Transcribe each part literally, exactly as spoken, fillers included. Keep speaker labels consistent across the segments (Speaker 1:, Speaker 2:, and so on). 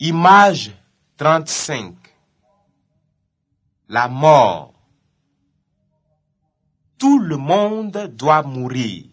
Speaker 1: Image trente-cinq. La mort. Tout le monde doit mourir.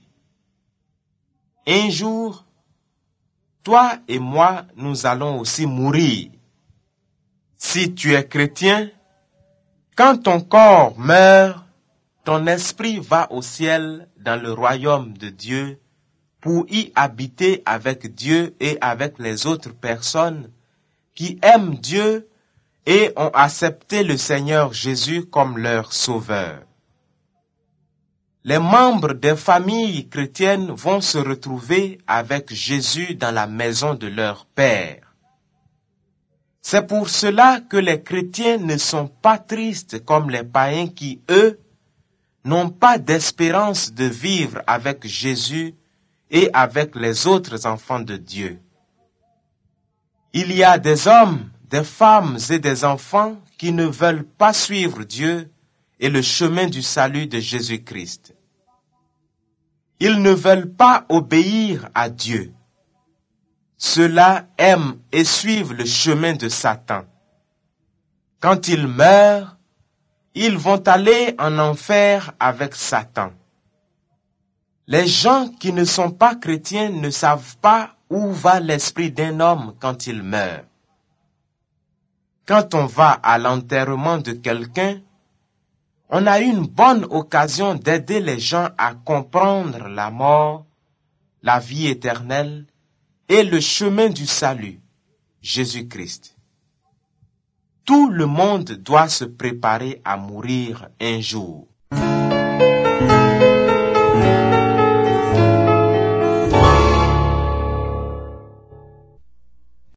Speaker 1: Un jour, toi et moi, nous allons aussi mourir. Si tu es chrétien, quand ton corps meurt, ton esprit va au ciel dans le royaume de Dieu pour y habiter avec Dieu et avec les autres personnes qui aiment Dieu et ont accepté le Seigneur Jésus comme leur sauveur. Les membres des familles chrétiennes vont se retrouver avec Jésus dans la maison de leur Père. C'est pour cela que les chrétiens ne sont pas tristes comme les païens qui, eux, n'ont pas d'espérance de vivre avec Jésus et avec les autres enfants de Dieu. Il y a des hommes, des femmes et des enfants qui ne veulent pas suivre Dieu et le chemin du salut de Jésus-Christ. Ils ne veulent pas obéir à Dieu. Ceux-là aiment et suivent le chemin de Satan. Quand ils meurent, ils vont aller en enfer avec Satan. Les gens qui ne sont pas chrétiens ne savent pas où va l'esprit d'un homme quand il meurt. Quand on va à l'enterrement de quelqu'un, on a une bonne occasion d'aider les gens à comprendre la mort, la vie éternelle et le chemin du salut, Jésus-Christ. Tout le monde doit se préparer à mourir un jour.